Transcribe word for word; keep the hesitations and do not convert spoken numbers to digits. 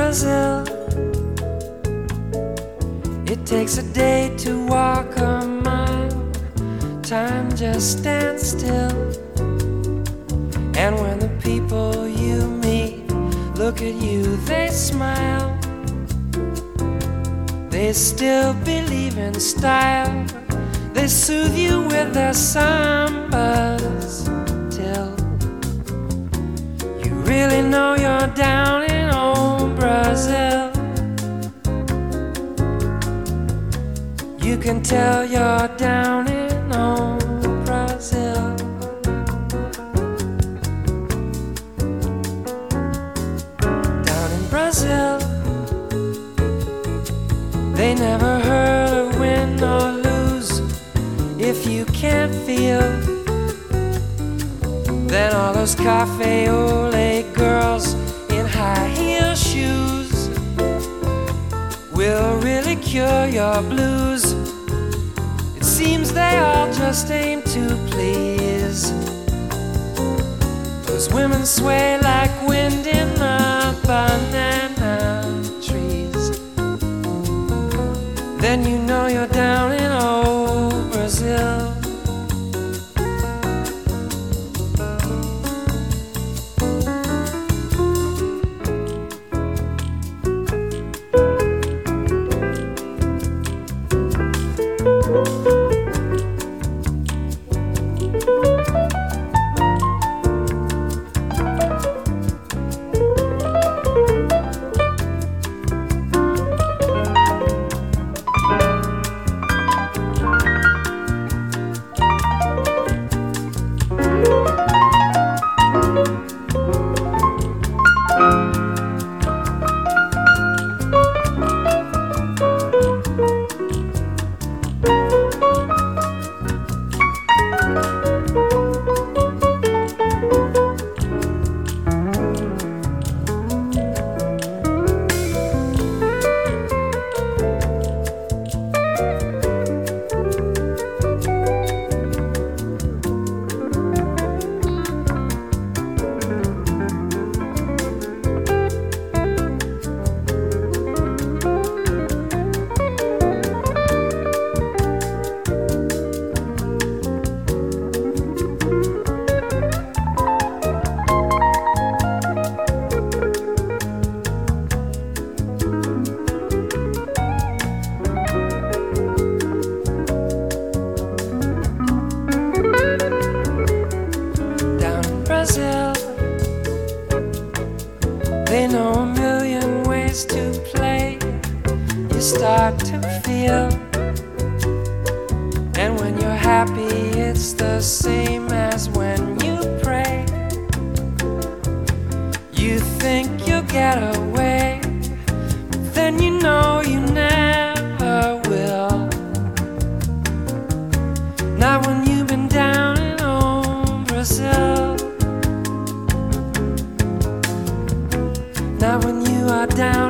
Brazil. It takes a day to walk a mile. Time just stands still. And when the people you meet look at you, they smile. They still believe in style. They soothe you with their sambas till you really know you're down in old Brazil. You can tell you're down in old Brazil. Down in Brazil, they never heard of win or lose. If you can't feel, then all those cafe au lait girls in high heel shoes will really cure your blues. It seems they all just aim to please. Those women sway like wind in the banana trees. Then you know you're down in old Brazil. They know a million ways to play. You start to feel, and when you're happy, it's the same as when you pray. You think you'll get away, but then you know you never will. Not when you've been down in old Brazil. Not when you are down